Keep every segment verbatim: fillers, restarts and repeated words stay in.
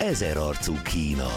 ezerarcú Kína.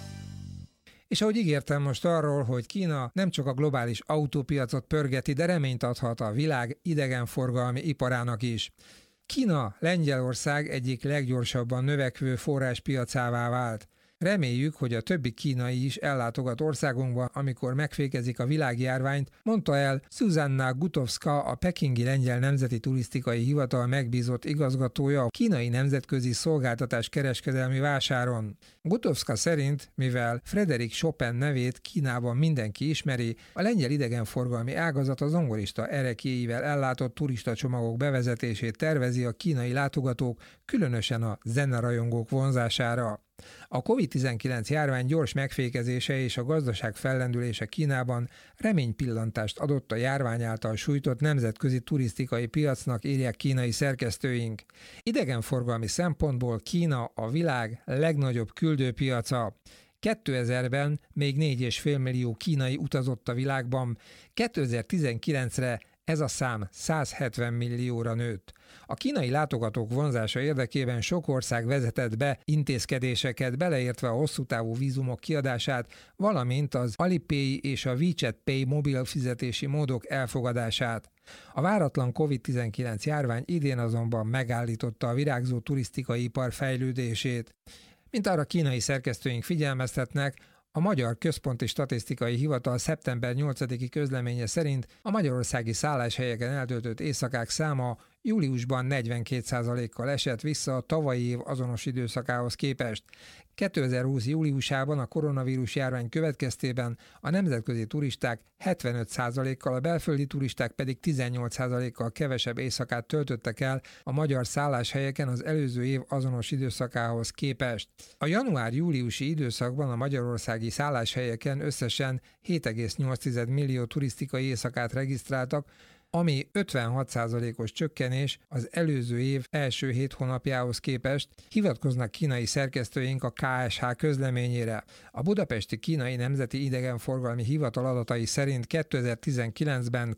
És ahogy ígértem most arról, hogy Kína nem csak a globális autópiacot pörgeti, de reményt adhat a világ idegenforgalmi iparának is. Kína Lengyelország egyik leggyorsabban növekvő forráspiacává vált. Reméljük, hogy a többi kínai is ellátogat országunkba, amikor megfékezik a világjárványt, mondta el Zsuzsanna Gutovska, a pekingi Lengyel Nemzeti Turisztikai Hivatal megbízott igazgatója a kínai nemzetközi szolgáltatás kereskedelmi vásáron. Gutovska szerint, mivel Frédéric Chopin nevét Kínában mindenki ismeri, a lengyel idegenforgalmi ágazat a zongorista ereklyéivel ellátott turistacsomagok bevezetését tervezi a kínai látogatók, különösen a zennerajongók vonzására. A kovid tizenkilenc járvány gyors megfékezése és a gazdaság fellendülése Kínában reménypillantást adott a járvány által sújtott nemzetközi turisztikai piacnak, írják kínai szerkesztőink. Idegenforgalmi szempontból Kína a világ legnagyobb küldőpiaca. kétezerben még négy egész öt millió kínai utazott a világban, kétezer-tizenkilencre ez a szám száz hetven millióra nőtt. A kínai látogatók vonzása érdekében sok ország vezetett be intézkedéseket, beleértve a hosszú távú vízumok kiadását, valamint az Alipay és a WeChat Pay mobil fizetési módok elfogadását. A váratlan kovid tizenkilenc járvány idén azonban megállította a virágzó turisztikai ipar fejlődését. Mint arra kínai szerkesztőink figyelmeztetnek, a Magyar Központi Statisztikai Hivatal szeptember nyolcadiki közleménye szerint a magyarországi szálláshelyeken eltöltött éjszakák száma júliusban negyvenkét százalékkal esett vissza a tavalyi év azonos időszakához képest. kétezer-húsz júliusában a koronavírus járvány következtében a nemzetközi turisták hetvenöt százalékkal, a belföldi turisták pedig tizennyolc százalékkal kevesebb éjszakát töltöttek el a magyar szálláshelyeken az előző év azonos időszakához képest. A január-júliusi időszakban a magyarországi szálláshelyeken összesen hét egész nyolc millió turisztikai éjszakát regisztráltak, ami ötvenhat százalékos csökkenés az előző év első hét hónapjához képest, hivatkoznak kínai szerkesztőink a ká es há közleményére. A budapesti Kínai Nemzeti Idegenforgalmi Hivatal adatai szerint kétezer-tizenkilencben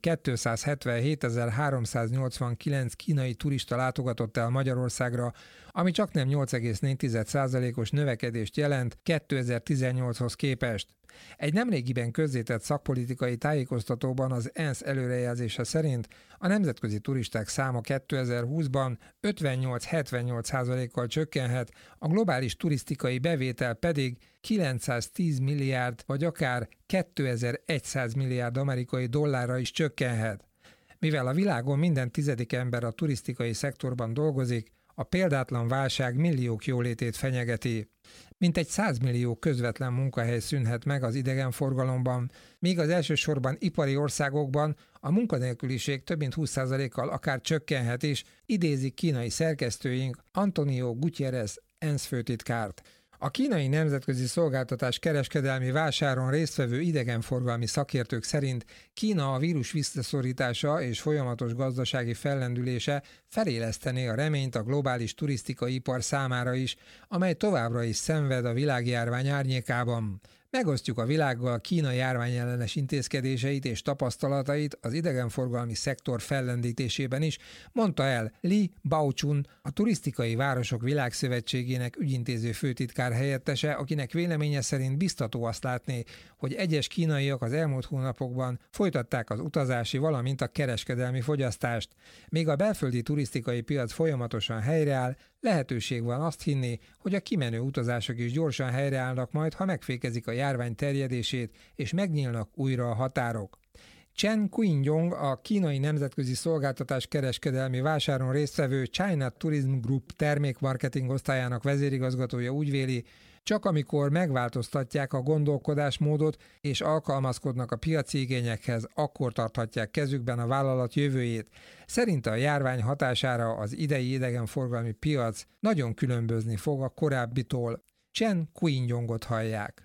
kétszázhetvenhétezer-háromszáznyolcvankilenc kínai turista látogatott el Magyarországra, ami csaknem nyolc egész négy százalékos növekedést jelent kétezer-tizennyolchoz képest. Egy nemrégiben közzétett szakpolitikai tájékoztatóban az ENSZ előrejelzése szerint a nemzetközi turisták száma kétezer-húszban ötvennyolc-hetvennyolc százalékkal csökkenhet, a globális turisztikai bevétel pedig kilencszáztíz milliárd vagy akár kétezer-száz milliárd amerikai dollárra is csökkenhet. Mivel a világon minden tizedik ember a turisztikai szektorban dolgozik, a példátlan válság milliók jólétét fenyegeti. Mintegy száz millió közvetlen munkahely szűnhet meg az idegenforgalomban, míg az elsősorban ipari országokban a munkanélküliség több mint húsz százalékkal akár csökkenhet is, idézik kínai szerkesztőink Antonio Gutiérrez ENSZ főtitkárt. A kínai nemzetközi szolgáltatás kereskedelmi vásáron résztvevő idegenforgalmi szakértők szerint Kína a vírus visszaszorítása és folyamatos gazdasági fellendülése felélesztené a reményt a globális turisztikai ipar számára is, amely továbbra is szenved a világjárvány árnyékában. Megosztjuk a világgal Kína járványellenes intézkedéseit és tapasztalatait az idegenforgalmi szektor fellendítésében is, mondta el Li Baochun, a Turisztikai Városok Világszövetségének ügyintéző főtitkár helyettese, akinek véleménye szerint biztató azt látni, hogy egyes kínaiak az elmúlt hónapokban folytatták az utazási, valamint a kereskedelmi fogyasztást. Még a belföldi turisztikai piac folyamatosan helyreáll, lehetőség van azt hinni, hogy a kimenő utazások is gyorsan helyreállnak majd, ha megfékezik a járvány terjedését és megnyílnak újra a határok. Chen Qingyong, a kínai nemzetközi szolgáltatás kereskedelmi vásáron résztvevő China Tourism Group termékmarketing osztályának vezérigazgatója úgy véli, csak amikor megváltoztatják a gondolkodásmódot és alkalmazkodnak a piaci igényekhez, akkor tarthatják kezükben a vállalat jövőjét. Szerinte a járvány hatására az idei idegenforgalmi piac nagyon különbözni fog a korábbitól. Chen Qingyongot hallják.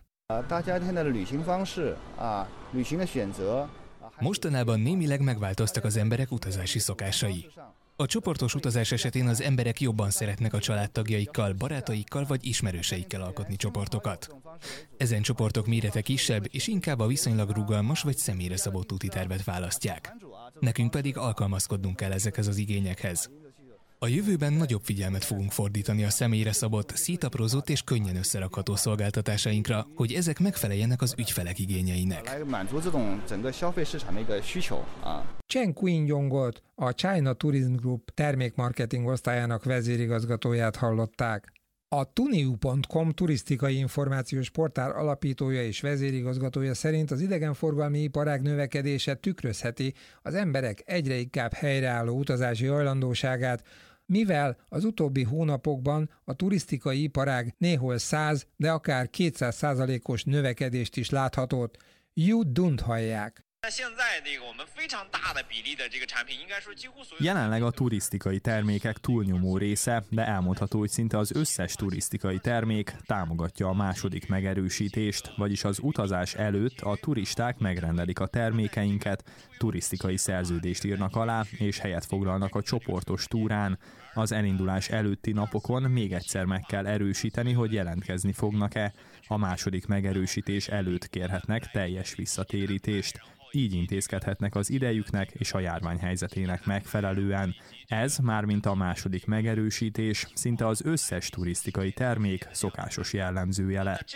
Mostanában némileg megváltoztak az emberek utazási szokásai. A csoportos utazás esetén az emberek jobban szeretnek a családtagjaikkal, barátaikkal vagy ismerőseikkel alkotni csoportokat. Ezen csoportok mérete kisebb, és inkább a viszonylag rugalmas vagy személyre szabott úti tervet választják. Nekünk pedig alkalmazkodnunk kell ezekhez az igényekhez. A jövőben nagyobb figyelmet fogunk fordítani a személyre szabott, szétaprózott és könnyen összerakható szolgáltatásainkra, hogy ezek megfeleljenek az ügyfelek igényeinek. Chen Qingyongot, a China Tourism Group termékmarketing osztályának vezérigazgatóját hallották. A tuniu pont com turisztikai információs portál alapítója és vezérigazgatója szerint az idegenforgalmi iparág növekedése tükrözheti az emberek egyre inkább helyreálló utazási hajlandóságát, mivel az utóbbi hónapokban a turisztikai iparág néhol száz, de akár kétszáz százalékos növekedést is láthatott. Yu Dunt hallják. Jelenleg a turisztikai termékek túlnyomó része, de elmondható, hogy szinte az összes turisztikai termék támogatja a második megerősítést, vagyis az utazás előtt a turisták megrendelik a termékeinket, turisztikai szerződést írnak alá, és helyet foglalnak a csoportos túrán. Az elindulás előtti napokon még egyszer meg kell erősíteni, hogy jelentkezni fognak-e. A második megerősítés előtt kérhetnek teljes visszatérítést. Így intézkedhetnek az idejüknek és a járvány helyzetének megfelelően. Ez, mármint a második megerősítés, szinte az összes turisztikai termék szokásos jellemzője lett.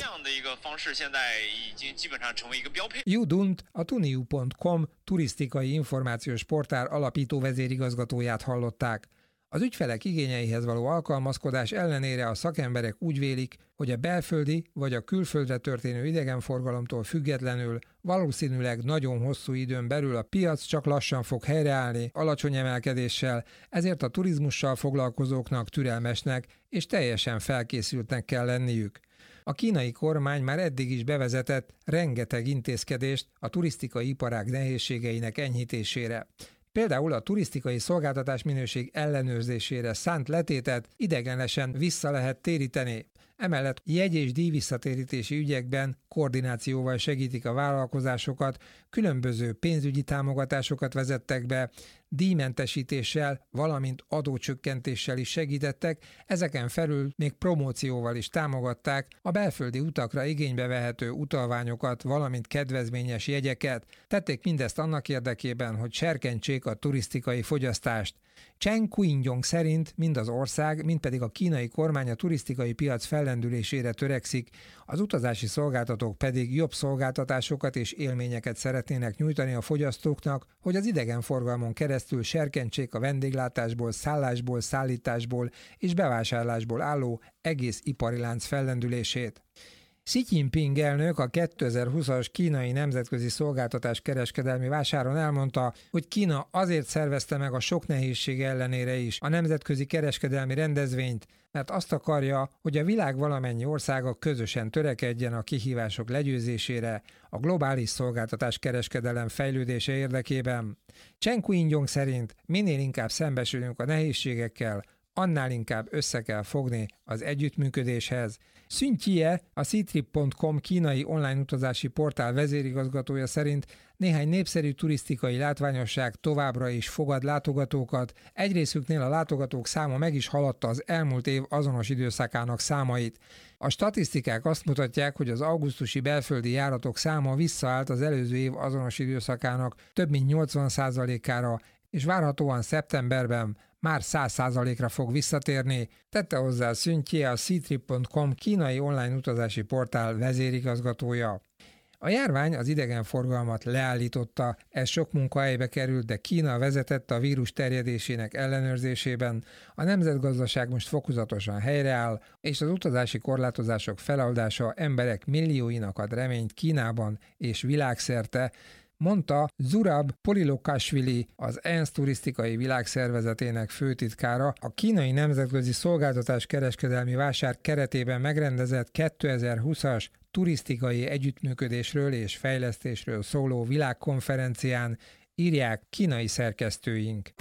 Yu Dunt, a tuniu pont com turisztikai információs portál alapító vezérigazgatóját hallották. Az ügyfelek igényeihez való alkalmazkodás ellenére a szakemberek úgy vélik, hogy a belföldi vagy a külföldre történő idegenforgalomtól függetlenül valószínűleg nagyon hosszú időn belül a piac csak lassan fog helyreállni, alacsony emelkedéssel, ezért a turizmussal foglalkozóknak türelmesnek és teljesen felkészültnek kell lenniük. A kínai kormány már eddig is bevezetett rengeteg intézkedést a turisztikai iparág nehézségeinek enyhítésére. Például a turisztikai szolgáltatás minőség ellenőrzésére szánt letétet ideiglenesen vissza lehet téríteni. Emellett jegy- és díjvisszatérítési ügyekben koordinációval segítik a vállalkozásokat, különböző pénzügyi támogatásokat vezettek be, díjmentesítéssel, valamint adócsökkentéssel is segítettek, ezeken felül még promócióval is támogatták a belföldi utakra igénybe vehető utalványokat, valamint kedvezményes jegyeket. Tették mindezt annak érdekében, hogy serkentsék a turisztikai fogyasztást. Chen Qingyong szerint mind az ország, mind pedig a kínai kormány a turisztikai piac fellendülésére törekszik, az utazási szolgáltatók pedig jobb szolgáltatásokat és élményeket szeretnének nyújtani a fogyasztóknak, hogy az idegenforgalmon keresztül serkentsék a vendéglátásból, szállásból, szállításból és bevásárlásból álló egész ipari lánc fellendülését. Xi Jinping elnök a kétezer-húszas kínai nemzetközi szolgáltatás kereskedelmi vásáron elmondta, hogy Kína azért szervezte meg a sok nehézség ellenére is a nemzetközi kereskedelmi rendezvényt, mert azt akarja, hogy a világ valamennyi országa közösen törekedjen a kihívások legyőzésére, a globális szolgáltatás kereskedelem fejlődése érdekében. Chen Qingyong szerint minél inkább szembesülünk a nehézségekkel, annál inkább össze kell fogni az együttműködéshez. Sun Jie, a Ctrip pont com kínai online utazási portál vezérigazgatója szerint néhány népszerű turisztikai látványosság továbbra is fogad látogatókat, egy részüknél a látogatók száma meg is haladta az elmúlt év azonos időszakának számait. A statisztikák azt mutatják, hogy az augusztusi belföldi járatok száma visszaállt az előző év azonos időszakának több mint nyolcvan százalékára, és várhatóan szeptemberben már száz százalékra fog visszatérni, tette hozzá Sun Jie, a Ctrip pont com kínai online utazási portál vezérigazgatója. A járvány az idegenforgalmat leállította, ez sok munkahelybe került, de Kína vezetett a vírus terjedésének ellenőrzésében, a nemzetgazdaság most fokozatosan helyreáll, és az utazási korlátozások feloldása emberek millióinak ad reményt Kínában és világszerte, mondta Zurab Polilokashvili, az ENSZ turisztikai világszervezetének főtitkára a kínai nemzetközi szolgáltatás kereskedelmi vásár keretében megrendezett kétezer-húszas turisztikai együttműködésről és fejlesztésről szóló világkonferencián, írják kínai szerkesztőink.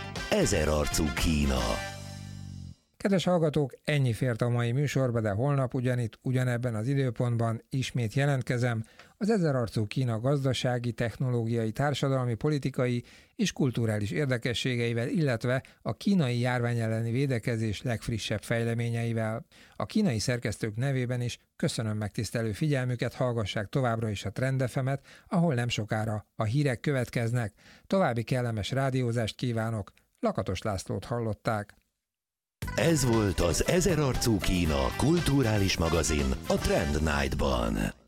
Ezerarcú Kína. Kedves hallgatók, ennyi fért a mai műsorba, de holnap ugyanitt, ugyanebben az időpontban ismét jelentkezem az ezerarcú Kína gazdasági, technológiai, társadalmi, politikai és kulturális érdekességeivel, illetve a kínai járvány elleni védekezés legfrissebb fejleményeivel. A kínai szerkesztők nevében is köszönöm megtisztelő figyelmüket, hallgassák továbbra is a Trend ef emet, ahol nem sokára a hírek következnek. További kellemes rádiózást kívánok, Lakatos Lászlót hallották. Ez volt az Ezerarcú Kína kulturális magazin a Trend Night-ban.